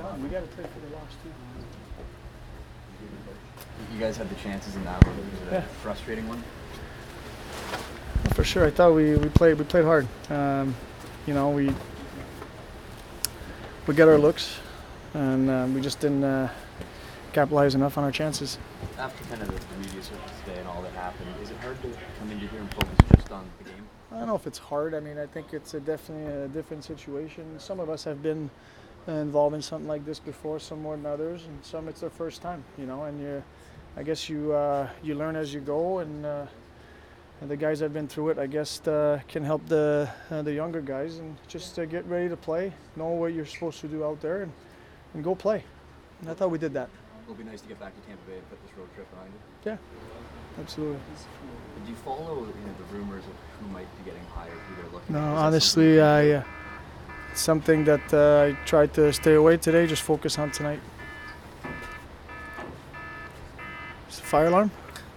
on. We got to play for the loss too. You guys had the chances in that one. Was it a frustrating one? For sure, I thought we played hard. You know, we got our looks, and we just didn't capitalize enough on our chances. After kind of the media circus today and all that happened, is it hard to come into here and focus just on the game? I don't know if it's hard. I mean, I think it's definitely a different situation. Some of us have been involved in something like this before, some more than others, and some it's their first time. You know, and I guess you learn as you go, and the guys that have been through it, I guess, can help the younger guys and just get ready to play, know what you're supposed to do out there, and go play. And I thought we did that. It'll be nice to get back to Tampa Bay and put this road trip behind you. Yeah, absolutely. Did you follow the rumors of who might be getting hired, who they're looking No, at? honestly, it's something that I tried to stay away today, just focus on tonight. Is it a fire alarm?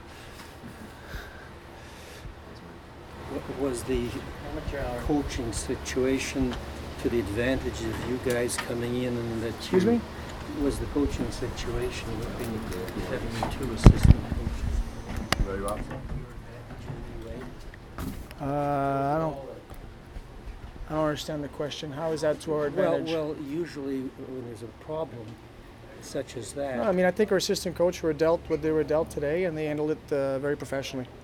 Was the coaching situation to the advantage of you guys coming in, and that Excuse me? Was the coaching situation having two assistant coaches? Very well. I don't understand the question. How is that to our advantage? Well, usually when there's a problem such as that. No, I mean, I think our assistant coach were dealt what they were dealt today, and they handled it very professionally.